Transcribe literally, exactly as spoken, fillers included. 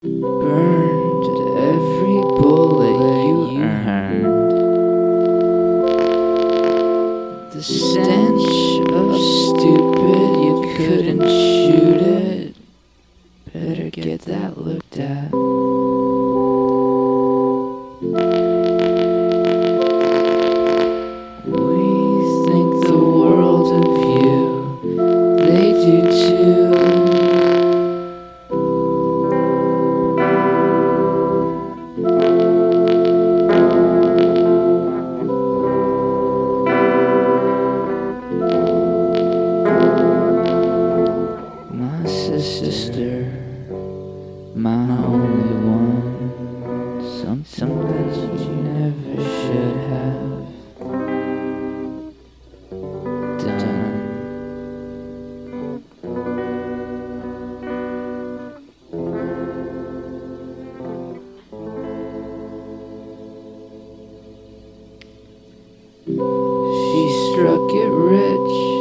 burned every bullet you earned. The stench of stupid, you couldn't shoot it. Better get that looked at. We think the world of you, they do too. My sister, my only one, something that you never should have done. She struck it rich.